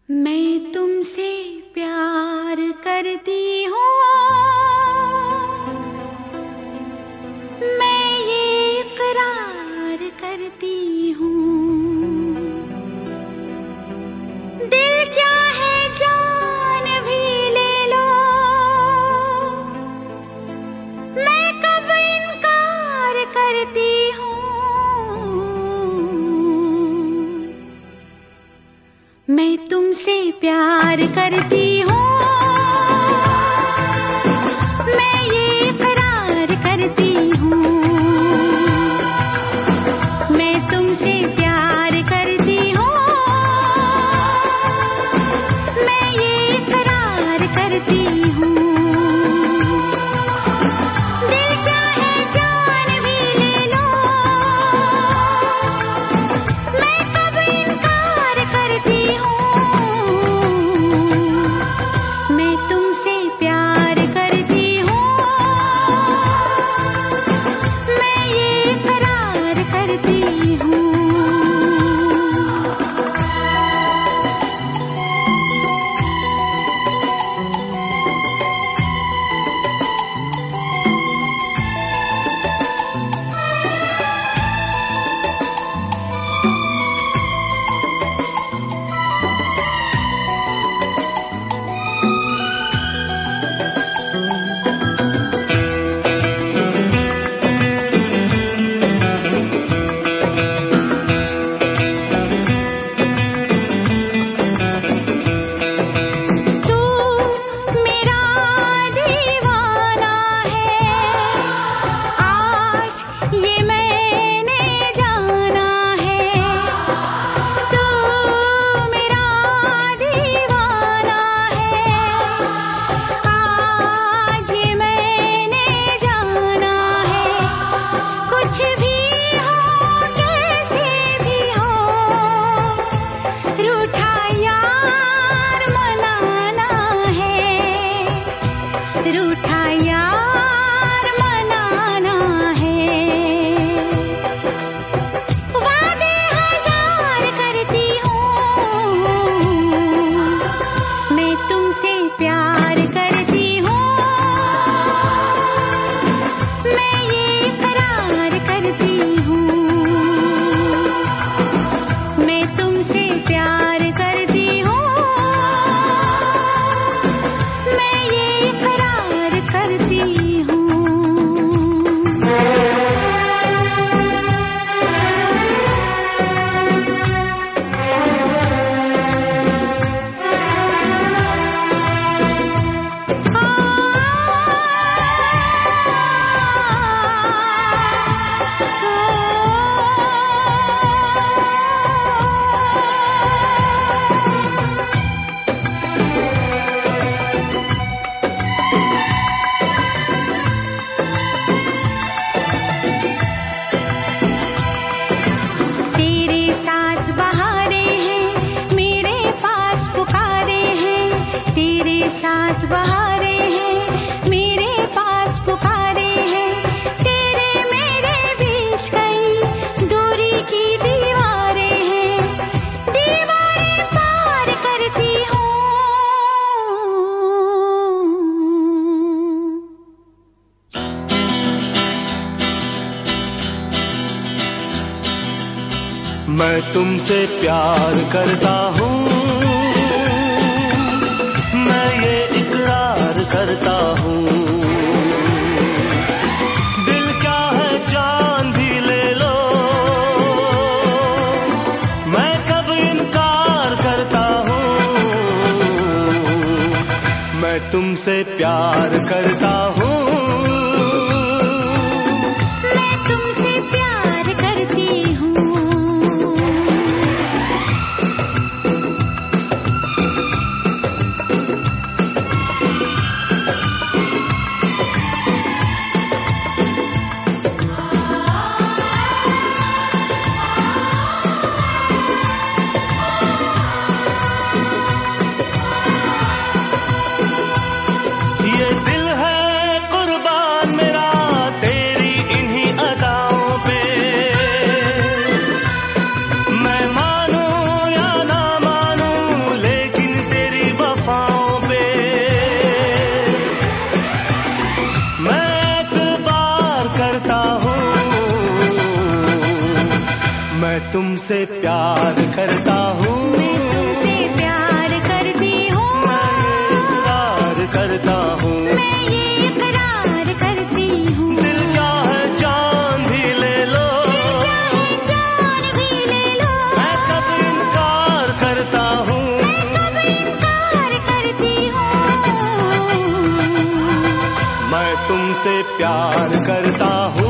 मैं तुमसे प्यार करती हूँ, मैं ये इकरार करती हूँ। दिल क्या है जान भी ले लो, मैं कब इनकार करती हूँ। मैं तुमसे प्यार करती हूँ, मैं ये इकरार करती हूँ। मैं तुमसे प्यार करती हूँ, मैं ये इकरार करती हूँ। दिल क्या है जान भी ले लो, मैं कब इनकार करती हूँ। मैं तुमसे प्यार करती हूँ, मैं ये इकरार करती हूँ। तू मेरा दीवाना है, आज ये मैंने जाना है। तू मेरा दीवाना है, आज ये मैंने जाना है। कुछ भी हो कैसे भी हो, रूठा यार मनाना है, रूठा यार मनाना है। वादे हजार करती हूँ, मैं तुमसे प्यार करती हूँ। मैं ये इकरार करती हूँ, मैं तुमसे प्यार करती हूँ। मैं ये इकरार करती हूँ। तेरे साथ बहारें हैं, मेरे पास पुकारे हैं। तेरे साथ बहारें हैं, मेरे पास पुकारे हैं। तेरे मेरे बीच कई दूरी की दीवारें हैं, दीवारें पार करती हूँ। मैं तुमसे प्यार करता हूँ, मैं ये इकरार करता हूँ। दिल क्या है जान भी ले लो, मैं कब इनकार करता हूँ। मैं तुमसे प्यार करता हूँ, मैं तुमसे प्यार करती हूँ। ये दिल है तुमसे प्यार करता हूँ, मैं तुमसे प्यार करती हूँ, इकरार करता हूँ, मैं ये इकरार करती हूँ। दिल चाहे जान भी ले लो, दिल चाहे जान भी ले लो, मैं कब इनकार करता हूँ, कब इनकार करती हूँ। मैं तुमसे प्यार करता हूँ।